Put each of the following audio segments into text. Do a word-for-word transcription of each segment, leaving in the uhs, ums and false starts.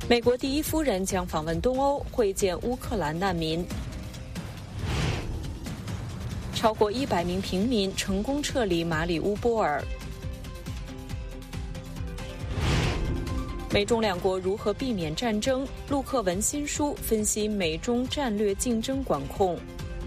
美国第一夫人将访问东欧，会见乌克兰难民。超过一百名平民成功撤离马里乌波尔。美中两国如何避免战争？陆克文新书分析美中战略竞争管控。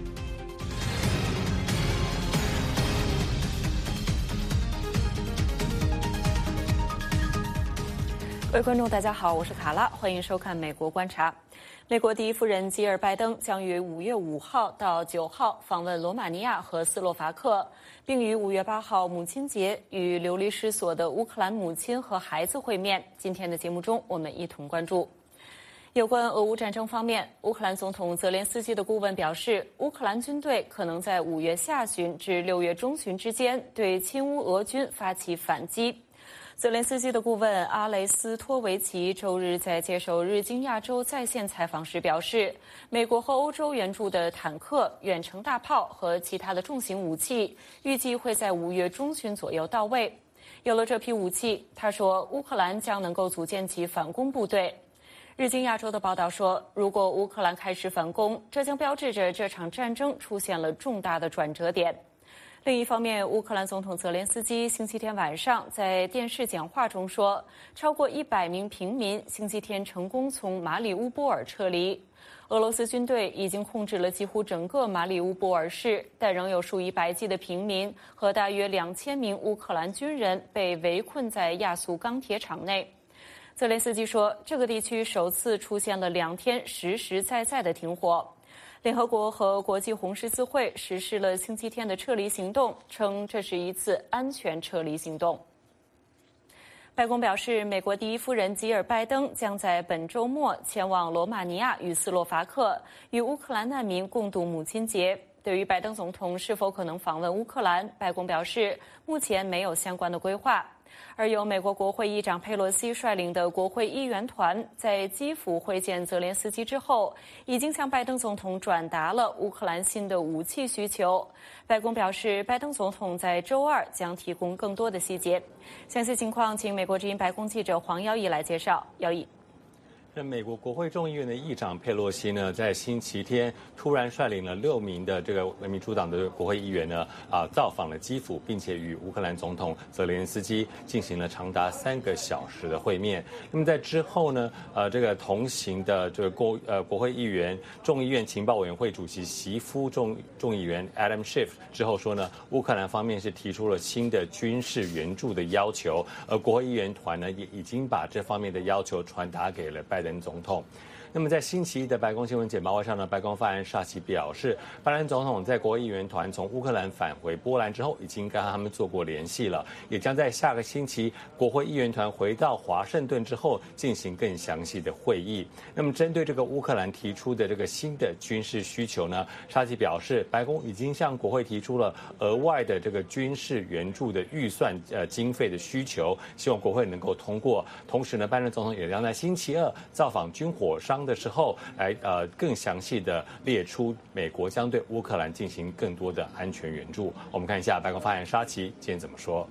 各位观众，大家好，我是卡拉，欢迎收看《美国观察》。美国第一夫人吉尔拜登将于五月五号到九号访问罗马尼亚和斯洛伐克，并于五月八号母亲节与流离失所的乌克兰母亲和孩子会面。今天的节目中，我们一同关注有关俄乌战争方面。乌克兰总统泽连斯基的顾问表示，乌克兰军队可能在五月下旬至六月中旬之间对亲乌俄军发起反击。泽连斯基的顾问阿雷斯托维奇周日在接受日经亚洲在线采访时表示，美国和欧洲援助的坦克、远程大炮和其他的重型武器预计会在五月中旬左右到位。有了这批武器，他说乌克兰将能够组建起反攻部队。日经亚洲的报道说，如果乌克兰开始反攻，这将标志着这场战争出现了重大的转折点。另一方面，乌克兰总统泽连斯基星期天晚上在电视讲话中说，超过一百名平民星期天成功从马里乌波尔撤离。俄罗斯军队已经控制了几乎整个马里乌波尔市，但仍有数以百计的平民和大约两千名乌克兰军人被围困在亚速钢铁厂内。泽连斯基说，这个地区首次出现了两天实实在在的停火。联合国和国际红十字会实施了星期天的撤离行动，称这是一次安全撤离行动。白宫表示，美国第一夫人吉尔拜登将在本周末前往罗马尼亚与斯洛伐克，与乌克兰难民共度母亲节。对于拜登总统是否可能访问乌克兰，白宫表示目前没有相关的规划。而由美国国会议长佩洛西率领的国会议员团在基辅会见泽连斯基之后，已经向拜登总统转达了乌克兰新的武器需求。白宫表示，拜登总统在周二将提供更多的细节。详细情况，请美国之音白宫记者黄耀义来介绍。耀义。 美国国会众议院的议长佩洛西呢，在星期天突然率领了六名的这个民主党的国会议员呢，啊，造访了基辅，并且与乌克兰总统泽连斯基进行了长达三个小时的会面。那么在之后呢，呃，这个同行的这个国呃国会议员众议院情报委员会主席席夫众众议员 Adam Schiff 之后说呢，乌克兰方面是提出了新的军事援助的要求，而国会议员团呢也已经把这方面的要求传达给了拜登总统。那么在星期一的白宫新闻简报会上呢，白宫发言人沙奇表示，拜登总统在国会议员团从乌克兰返回波兰之后，已经跟他们做过联系了，也将在下个星期国会议员团回到华盛顿之后进行更详细的会议。那么针对这个乌克兰提出的这个新的军事需求呢，沙奇表示，白宫已经向国会提出了额外的这个军事援助的预算呃经费的需求，希望国会能够通过。同时呢，拜登总统也将在星期二造访军火商的时候，来呃更详细的列出美国将对乌克兰进行更多的安全援助。我们看一下白宫发言人沙奇今天怎么说。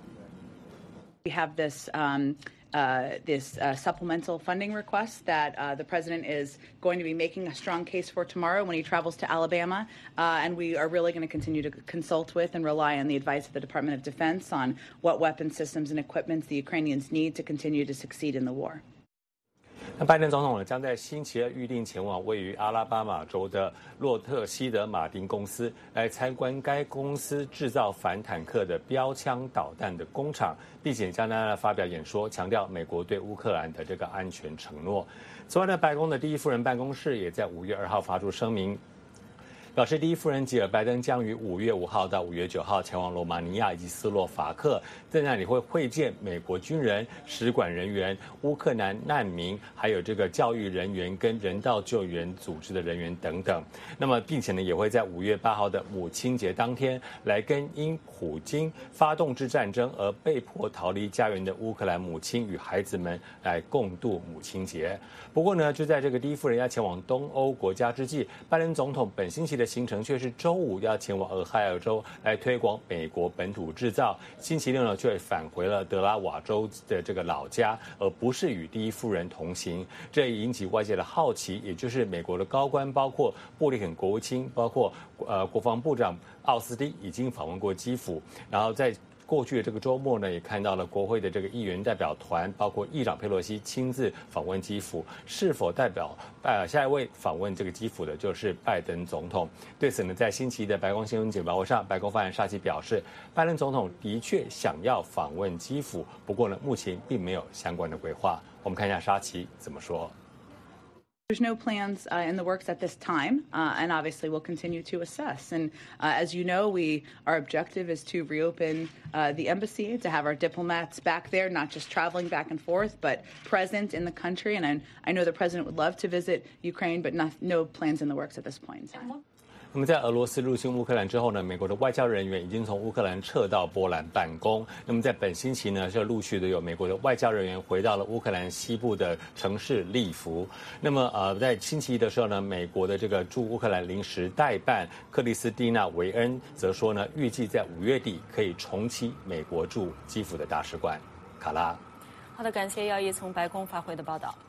We have this um Uh, this uh, supplemental funding request that uh, the president is going to be making a strong case for tomorrow when he travels to Alabama. Uh, and we are really going to continue to consult with and rely on the advice of the Department of Defense on what weapon systems and equipment the Ukrainians need to continue to succeed in the war. 那拜登总统呢，将在星期二预定前往位于阿拉巴马州的洛特希德马丁公司，来参观该公司制造反坦克的标枪导弹的工厂，并且将在那发表演说，强调美国对乌克兰的这个安全承诺。此外呢，白宫的第一夫人办公室也在五月二号发出声明，表示第一夫人吉尔拜登将于五月五号到五月九号前往罗马尼亚以及斯洛伐克，在那里会会见美国军人、使馆人员、乌克兰难民，还有这个教育人员跟人道救援组织的人员等等。那么，并且呢，也会在五月八号的母亲节当天，来跟因普京发动之战争而被迫逃离家园的乌克兰母亲与孩子们来共度母亲节。不过呢，就在这个第一夫人要前往东欧国家之际，拜登总统本星期的行程却是周五要前往俄亥俄州来推广美国本土制造，星期六呢却返回了德拉瓦州的这个老家，而不是与第一夫人同行，这也引起外界的好奇，也就是美国的高官，包括布林肯国务卿，包括呃国防部长奥斯汀已经访问过基辅，然后在过去的这个周末呢，也看到了国会的这个议员代表团，包括议长佩洛西亲自访问基辅，是否代表呃下一位访问这个基辅的就是拜登总统？对此呢，在星期一的白宫新闻简报会上，白宫发言人沙奇表示，拜登总统的确想要访问基辅，不过呢，目前并没有相关的规划。我们看一下沙奇怎么说。 There's no plans uh, in the works at this time, uh, and obviously we'll continue to assess. And uh, as you know, we our objective is to reopen uh, the embassy, to have our diplomats back there, not just traveling back and forth, but present in the country. And I, I know the president would love to visit Ukraine, but not, no plans in the works at this point in time. 那么在俄罗斯入侵乌克兰之后呢，美国的外交人员已经从乌克兰撤到波兰办公。那么在本星期呢，就陆续的有美国的外交人员回到了乌克兰西部的城市利弗。那么呃，在星期一的时候呢，美国的这个驻乌克兰临时代办克里斯蒂娜·维恩则说呢，预计在五月底可以重启美国驻基辅的大使馆。卡拉， 好的，感谢耀义从白宫发回的报道。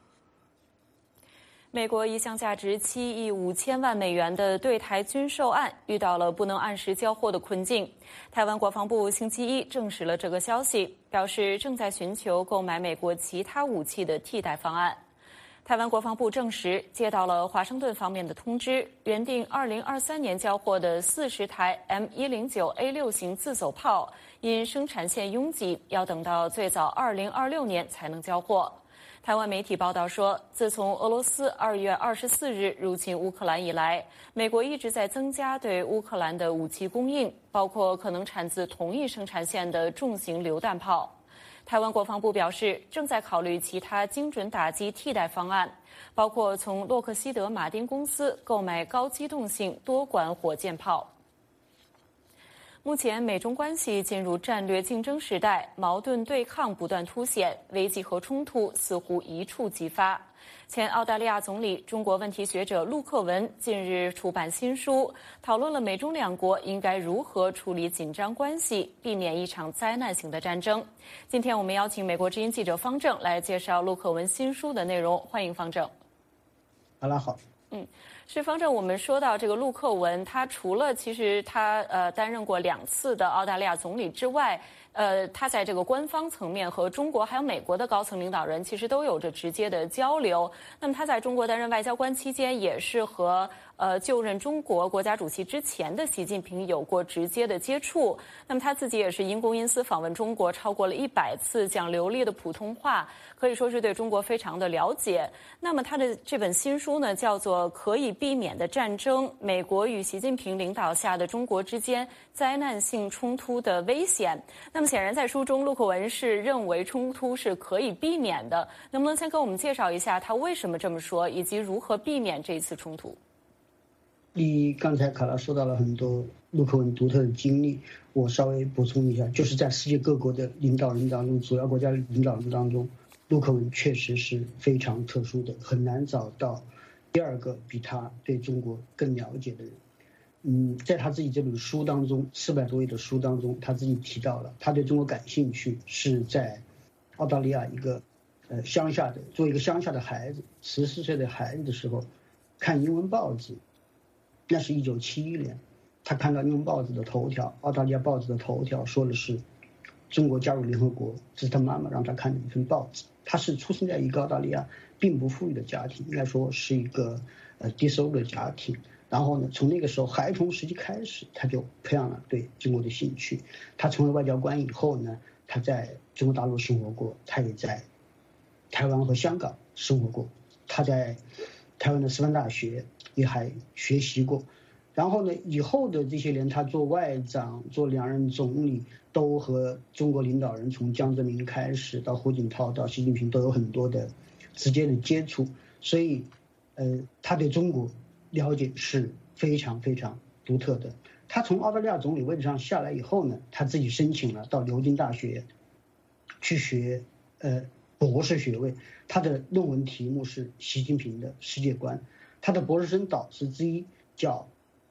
美国一项价值七亿五千万美元的对台军售案遇到了不能按时交货的困境。台湾国防部星期一证实了这个消息，表示正在寻求购买美国其他武器的替代方案。台湾国防部证实，接到了华盛顿方面的通知，原定二零二三年交货的四十台 M 一零九 A 六 型自走炮，因生产线拥挤，要等到最早二零二六年才能交货。台湾媒体报道说，自从俄罗斯二月二十四日入侵乌克兰以来，美国一直在增加对乌克兰的武器供应，包括可能产自同一生产线的重型榴弹炮。台湾国防部表示，正在考虑其他精准打击替代方案，包括从洛克希德马丁公司购买高机动性多管火箭炮。目前美中关系进入战略竞争时代，矛盾对抗不断凸显，危机和冲突似乎一触即发。前澳大利亚总理、中国问题学者陆克文近日出版新书，讨论了美中两国应该如何处理紧张关系，避免一场灾难性的战争。今天我们邀请美国之音记者方正来介绍陆克文新书的内容，欢迎方正。 大家好。 嗯。是方正，我们说到这个陆克文，他除了其实他呃担任过两次的澳大利亚总理之外，呃，他在这个官方层面和中国还有美国的高层领导人其实都有着直接的交流。那么他在中国担任外交官期间，也是和呃就任中国国家主席之前的习近平有过直接的接触。那么他自己也是因公因私访问中国超过了一百次，讲流利的普通话，可以说是对中国非常的了解。那么他的这本新书呢，叫做《可以避免的战争：美国与习近平领导下的中国之间灾难性冲突的危险》。那么显然在书中，陆克文是认为冲突是可以避免的。能不能先跟我们介绍一下他为什么这么说，以及如何避免这一次冲突？ 你刚才卡拉说到了很多陆克文独特的经历，我稍微补充一下，就是在世界各国的领导人当中，主要国家领导人当中，陆克文确实是非常特殊的，很难找到第二个比他对中国更了解的人。嗯，在他自己这本书当中，四百多页的书当中，他自己提到了他对中国感兴趣是在澳大利亚一个呃乡下的，做一个乡下的孩子，十四岁的孩子的时候，看英文报纸。那是一九七一年，他看到英文报纸的头条，澳大利亚报纸的头条说的是中国加入联合国，这是他妈妈让他看的一份报纸。他是出生在一个澳大利亚并不富裕的家庭，应该说是一个呃低收入的家庭。然后呢，从那个时候孩童时期开始，他就培养了对中国的兴趣。他成为外交官以后呢，他在中国大陆生活过，他也在台湾和香港生活过，他在台湾的师范大学也还学习过。然后呢，以后的这些年，他做外长、做两任总理，都和中国领导人从江泽民开始到胡锦涛到习近平都有很多的直接的接触，所以，呃，他对中国了解是非常非常独特的。他从澳大利亚总理位置上下来以后呢，他自己申请了到牛津大学去学呃博士学位，他的论文题目是习近平的世界观。他的博士生导师之一叫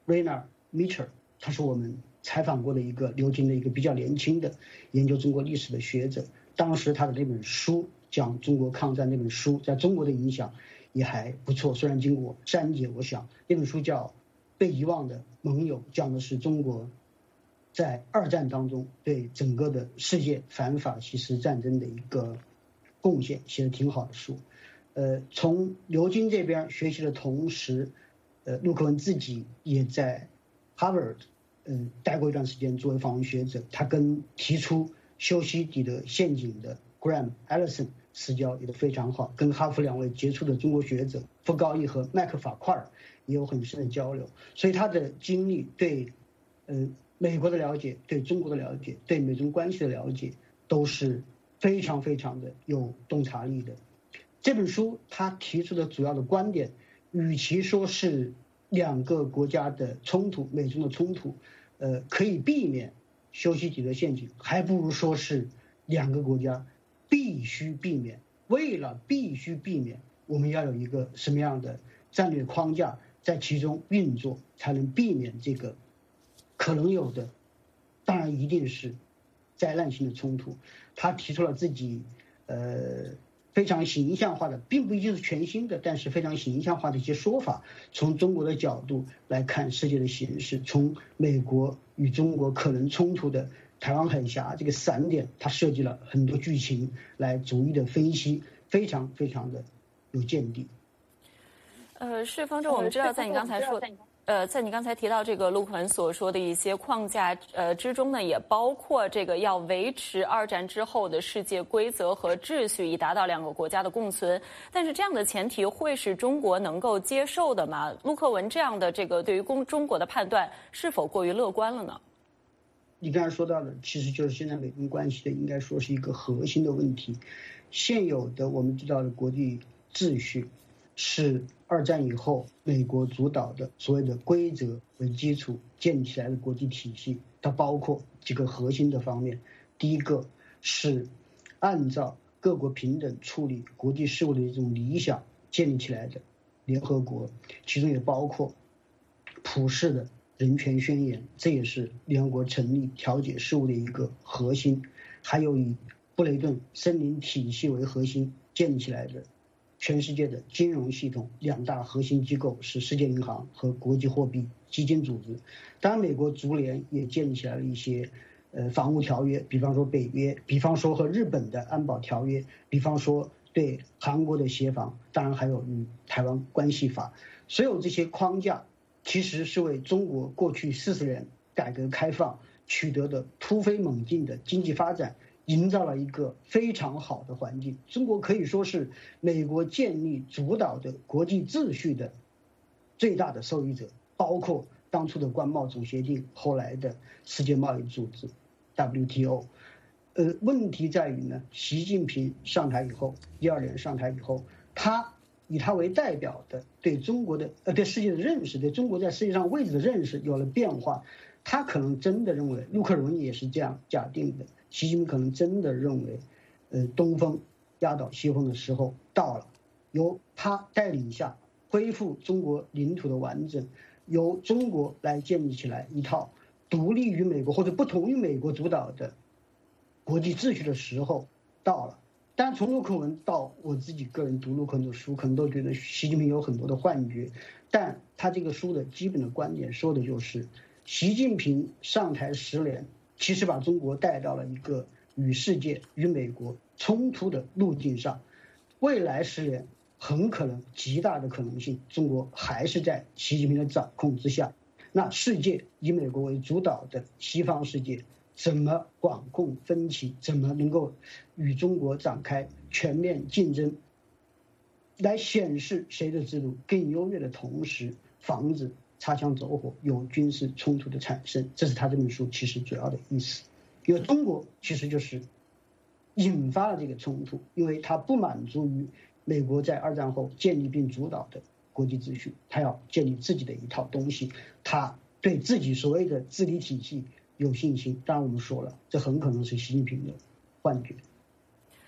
Rainer Mitchell， 他是我们采访过的一个流经的一个比较年轻的研究中国历史的学者。当时他的那本书讲中国抗战，那本书在中国的影响也还不错，虽然经过删节，我想那本书叫《被遗忘的盟友》，讲的是中国在二战当中对整个的世界反法西斯战争的一个贡献，写的挺好的书。呃，从刘金这边学习的同时，呃，陆克文自己也在 Harvard 嗯、呃、待过一段时间，作为访问学者，他跟提出修昔底德陷阱的 Graham Allison 私交也都非常好，跟哈佛两位杰出的中国学者傅高义和麦克法块尔也有很深的交流，所以他的经历对呃美国的了解，对中国的了解，对美中关系的了解，都是非常非常的有洞察力的。这本书他提出的主要的观点，与其说是两个国家的冲突，美中的冲突，呃，可以避免修昔底德陷阱，还不如说是两个国家必须避免。为了必须避免，我们要有一个什么样的战略框架在其中运作，才能避免这个可能有的，当然一定是灾难性的冲突。他提出了自己呃非常形象化的，并不一定是全新的，但是非常形象化的一些说法，从中国的角度来看世界的形势，从美国与中国可能冲突的台湾海峡这个散点，他设计了很多剧情来逐一的分析，非常非常的有见地。 呃，是方舟，我们知道在你刚才说，呃，在你刚才提到这个陆克文所说的一些框架呃之中呢，也包括这个要维持二战之后的世界规则和秩序，以达到两个国家的共存。但是这样的前提会是中国能够接受的吗？陆克文这样的这个对于中中国的判断是否过于乐观了呢？ 你刚才说到的，其实就是现在美中关系的，应该说是一个核心的问题。现有的我们知道的国际秩序，是二战以后美国主导的所谓的规则为基础建起来的国际体系，它包括几个核心的方面。第一个是按照各国平等处理国际事务的一种理想建立起来的联合国，其中也包括普世的人权宣言，这也是联合国成立调解事务的一个核心。还有以布雷顿森林体系为核心建立起来的全世界的金融系统，两大核心机构是世界银行和国际货币基金组织。当然美国足联也建立起来了一些呃防务条约，比方说北约，比方说和日本的安保条约，比方说对韩国的协防，当然还有与台湾关系法。所有这些框架其实是为中国过去四十年改革开放取得的突飞猛进的经济发展营造了一个非常好的环境。中国可以说是美国建立主导的国际秩序的最大的受益者，包括当初的关贸总协定，后来的世界贸易组织 W T O。 呃，问题在于呢，习近平上台以后，一二年上台以后，他以他为代表的对中国的呃对世界的认识，对中国在世界上位置的认识有了变化。他可能真的认为，陆克文也是这样假定的，习近平可能真的认为，呃，东风压倒西风的时候到了，由他带领下恢复中国领土的完整，由中国来建立起来一套独立于美国或者不同于美国主导的国际秩序的时候到了。但从陆克文到我自己个人读陆克文的书，可能都觉得习近平有很多的幻觉，但他这个书的基本的观点说的就是，习近平上台十年，其实把中国带到了一个与世界、与美国冲突的路径上。未来十年很可能，极大的可能性，中国还是在习近平的掌控之下。那世界以美国为主导的西方世界，怎么管控分歧，怎么能够与中国展开全面竞争，来显示谁的制度更优越的同时，防止擦枪走火有军事冲突的产生。这是他这本书其实主要的意思。因为中国其实就是引发了这个冲突，因为他不满足于美国在二战后建立并主导的国际秩序，他要建立自己的一套东西，他对自己所谓的治理体系有信心。当然我们说了，这很可能是习近平的幻觉。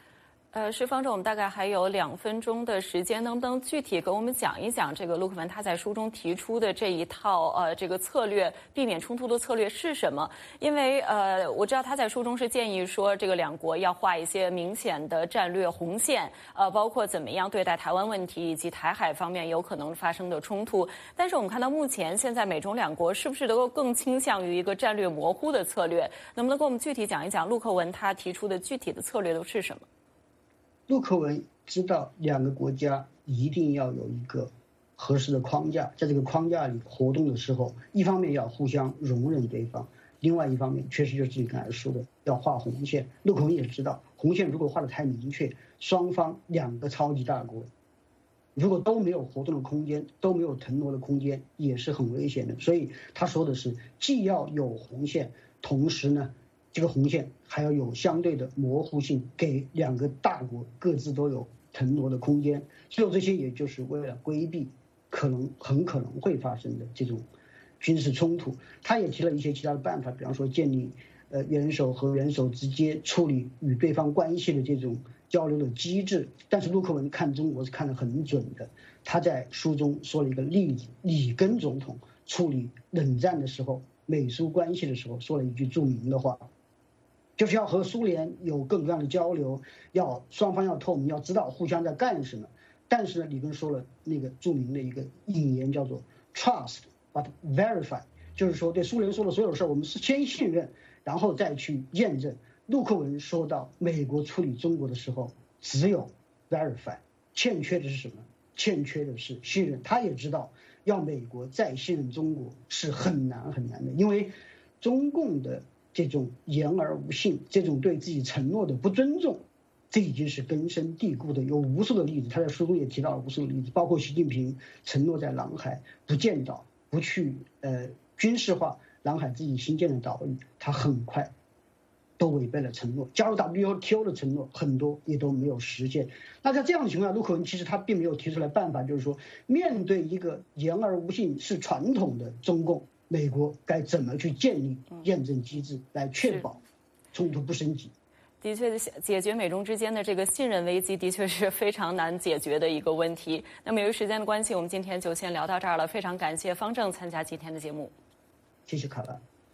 呃，施方正，我们大概还有两分钟的时间，能不能具体给我们讲一讲这个陆克文他在书中提出的这一套呃这个策略，避免冲突的策略是什么？因为呃，我知道他在书中是建议说，这个两国要画一些明显的战略红线，呃，包括怎么样对待台湾问题以及台海方面有可能发生的冲突。但是我们看到目前现在美中两国是不是能够更倾向于一个战略模糊的策略？能不能给我们具体讲一讲陆克文他提出的具体的策略都是什么？ 陆克文知道两个国家一定要有一个合适的框架，在这个框架里活动的时候，一方面要互相容忍对方，另外一方面确实就是你刚才说的要画红线。陆克文也知道，红线如果画得太明确，双方两个超级大国如果都没有活动的空间，都没有腾挪的空间，也是很危险的。所以他说的是，既要有红线，同时呢这个红线还要有相对的模糊性，给两个大国各自都有腾挪的空间。所有这些也就是为了规避可能很可能会发生的这种军事冲突。他也提了一些其他的办法，比方说建立呃元首和元首直接处理与对方关系的这种交流的机制。但是陆克文看中国是看得很准的，他在书中说了一个例子，里根总统处理冷战的时候，美苏关系的时候说了一句著名的话，就是要和苏联有各种各样的交流，要双方要透明，要知道互相在干什么。但是呢，里根说了那个著名的一个引言，叫做 trust but verify， 就是说对苏联说的所有事儿，我们是先信任，然后再去验证。陆克文说到美国处理中国的时候，只有 verify， 欠缺的是什么？欠缺的是信任。他也知道，要美国再信任中国是很难很难的，因为中共的这种言而无信，这种对自己承诺的不尊重，这已经是根深蒂固的，有无数的例子。他在书中也提到了无数的例子，包括习近平承诺在南海不建岛，不去呃军事化南海自己新建的岛屿，他很快都违背了承诺。加入 W T O 的承诺很多也都没有实现。那在这样的情况下，陆克文其实他并没有提出来办法，就是说面对一个言而无信是传统的中共，美国该怎么去建立验证机制，来确保冲突不升级？ 的确，解决美中之间的这个信任危机，的确是非常难解决的一个问题。那么由于时间的关系，我们今天就先聊到这儿了。非常感谢方正参加今天的节目。 谢谢卡拉。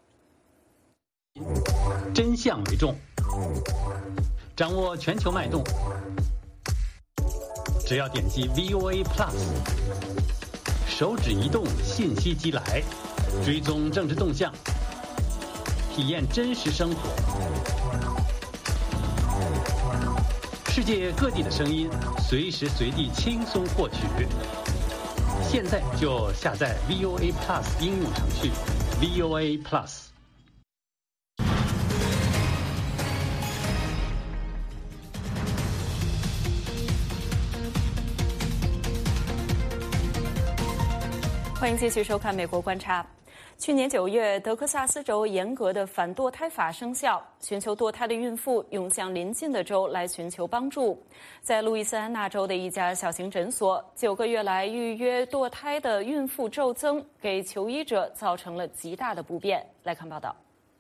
真相为重，掌握全球脉动，只要点击 V O A Plus， 手指移动，信息即来，追踪政治动向，体验真实生活，世界各地的声音，随时随地轻松获取。现在就下载 V O A Plus 应用程序 V O A Plus。 欢迎继续收看《美国观察》。去年九月，德克萨斯州严格的反堕胎法生效，寻求堕胎的孕妇涌向邻近的州来寻求帮助。在路易斯安那州的一家小型诊所，九个月来预约堕胎的孕妇骤增，给求医者造成了极大的不便。来看报道。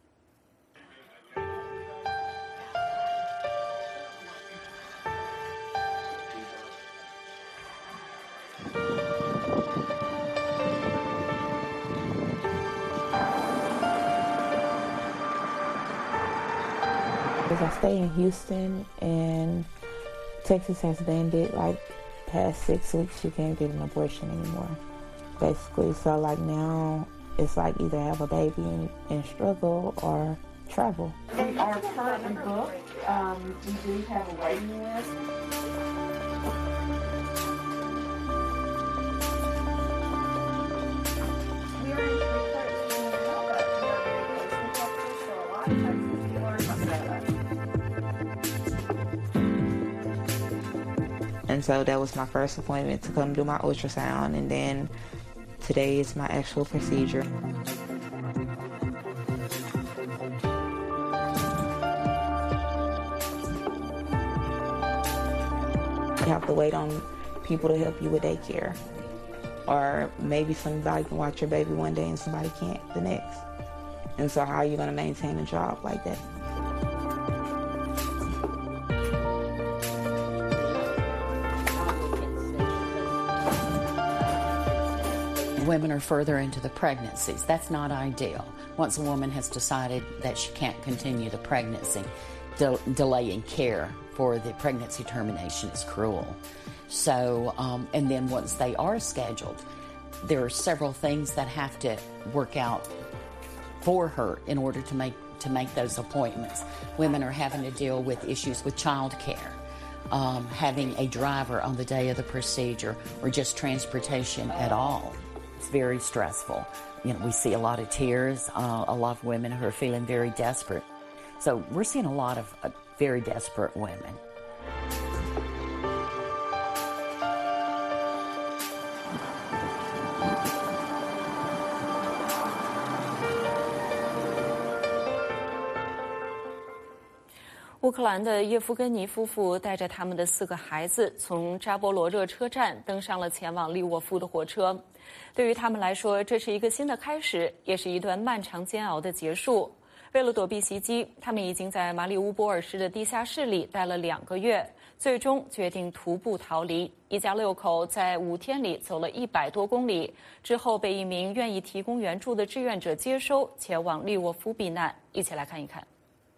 I stay in Houston, and Texas has banned it. Like past six weeks, you can't get an abortion anymore, basically. So like now, it's like either have a baby and, and struggle or travel. They are currently booked. Um, we do have a waiting list. We are in so a lot of times we learn about that. And so that was my first appointment to come do my ultrasound, and then today is my actual procedure. You have to wait on people to help you with daycare. Or maybe somebody can watch your baby one day and somebody can't the next. And so how are you going to maintain a job like that? women are further into the pregnancies. That's not ideal. Once a woman has decided that she can't continue the pregnancy, de- delaying care for the pregnancy termination is cruel. So, um, and then once they are scheduled, there are several things that have to work out for her in order to make to make those appointments. Women are having to deal with issues with child care, um, having a driver on the day of the procedure, or just transportation at all. It's very stressful. You know, we see a lot of tears, uh, a lot of women who are feeling very desperate. So we're seeing a lot of uh, very desperate women. 乌克兰的叶夫根尼夫妇带着他们的四个孩子从扎波罗热车站登上了前往利沃夫的火车。对于他们来说，这是一个新的开始，也是一段漫长煎熬的结束。为了躲避袭击，他们已经在马里乌波尔市的地下室里待了两个月，最终决定徒步逃离。一家六口在五天里走了一百多公里，之后被一名愿意提供援助的志愿者接收，前往利沃夫避难。一起来看一看。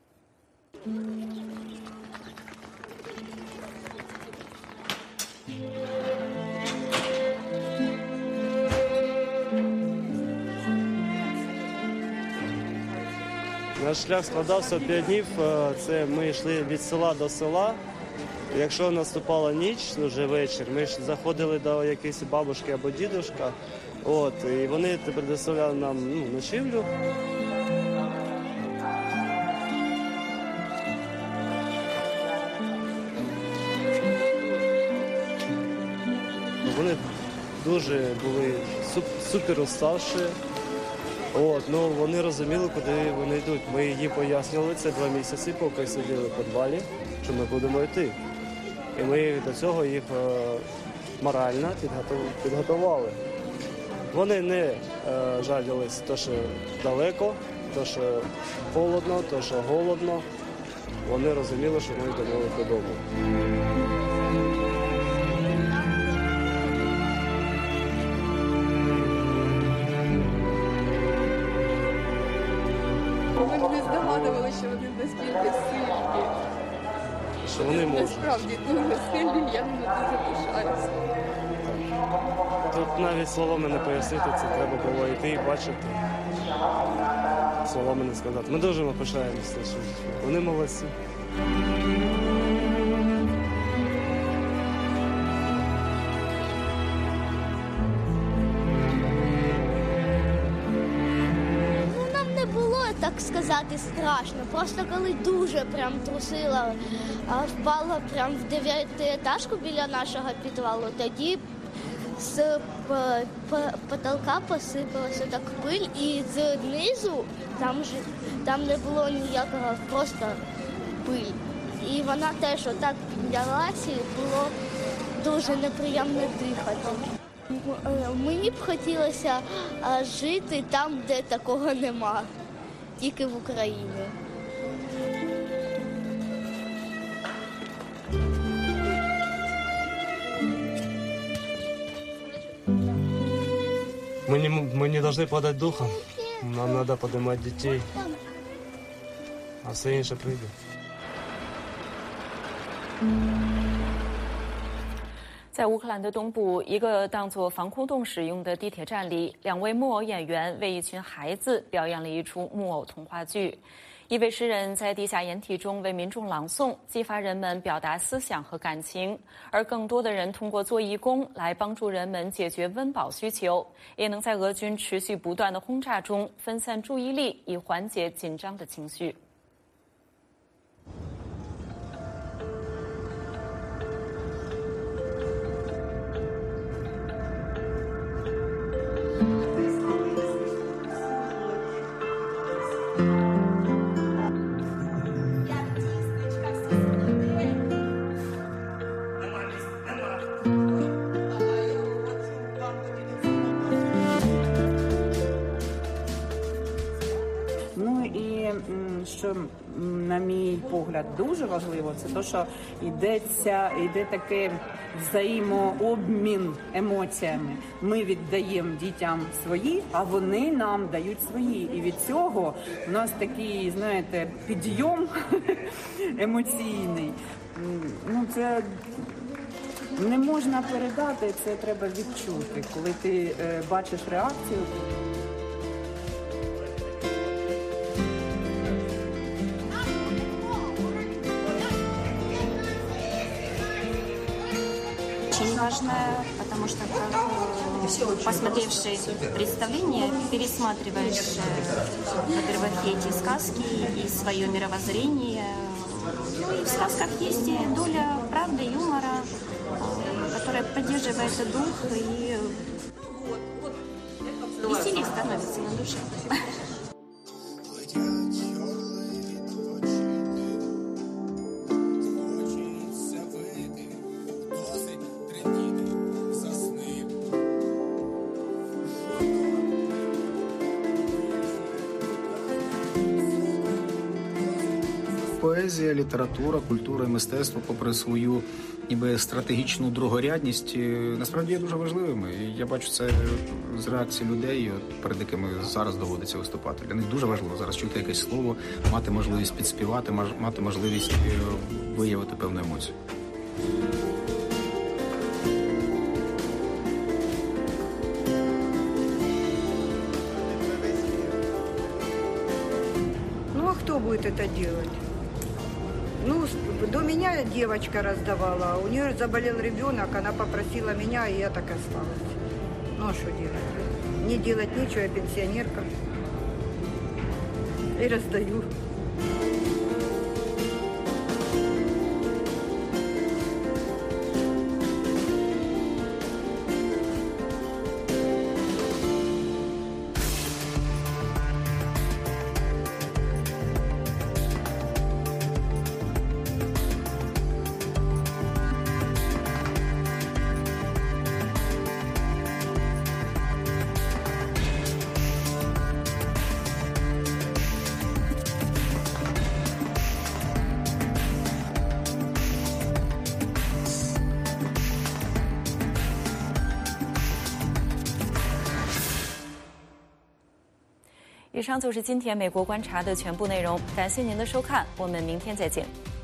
Наш шлях складався п'ять днів. Це ми йшли від села до села. Якщо наступала ніч, вже вечір, ми ж заходили до якоїсь бабушки або дідушка. От, і вони предоставляли нам ну, ночівлю. Вони дуже були супер уставші. От, ну, вони розуміли, куди вони йдуть. Ми їм пояснювали це два місяці, поки сиділи в підвалі, що ми будемо йти. І ми до цього їх е, морально підготували. Вони не е, жалілись, то, що далеко, то, що холодно, то, що голодно. Вони розуміли, що ми йдемо додому. Ми не здогадували, що вони настільки сильні. Що вони можуть. Насправді дуже сильні, я ними дуже пишаюся. Тут навіть словами не пояснити, це треба було йти і бачити. Словами не сказати. Ми дуже пишаємося, що вони молодці. Так сказати, страшно. Просто коли дуже прям трусила, впала прям в дев'ятиетажку біля нашого підвалу, тоді з потолка посипалася так пиль, і знизу там, ж, там не було ніякого, просто пиль. І вона теж отак піднялася, і було дуже неприємно дихати. Мені б хотілося жити там, де такого нема. Тільки в Україні. Мы не, мы не должны падать духом. Нам надо поднимать детей. А все інше прийде. 在乌克兰的东部，一个当作防空洞使用的地铁站里，两位木偶演员为一群孩子表演了一出木偶童话剧。一位诗人在地下掩体中为民众朗诵，激发人们表达思想和感情；而更多的人通过做义工来帮助人们解决温饱需求，也能在俄军持续不断的轰炸中分散注意力，以缓解紧张的情绪。 Ну і І що, на мій погляд, дуже важливо, це те, що йдеться, йде таке взаємообмін емоціями. Ми віддаємо дітям свої, а вони нам дають свої. І від цього у нас такий, знаєте, підйом емоційний. Ну, це не можна передати, це треба відчути, коли ти е, бачиш реакцію. Очень важно, потому что, как, посмотревший представление, пересматриваешь, во-первых, эти сказки и свое мировоззрение. Ну и в сказках есть и доля правды, юмора, которая поддерживает дух и веселее становится на душе. Поезія, література, культура і мистецтво, попри свою ніби стратегічну другорядність, насправді є дуже важливими. І я бачу це з реакції людей, перед якими зараз доводиться виступати. Для них дуже важливо зараз чути якесь слово, мати можливість підспівати, мати можливість виявити певну емоцію. Ну а кто будет это делать? Ну, до меня девочка раздавала, у нее заболел ребенок, она попросила меня, и я так осталась. Ну, а что делать? Не делать нечего, я пенсионерка. И раздаю. 以上就是今天美国观察的全部内容，感谢您的收看，我们明天再见。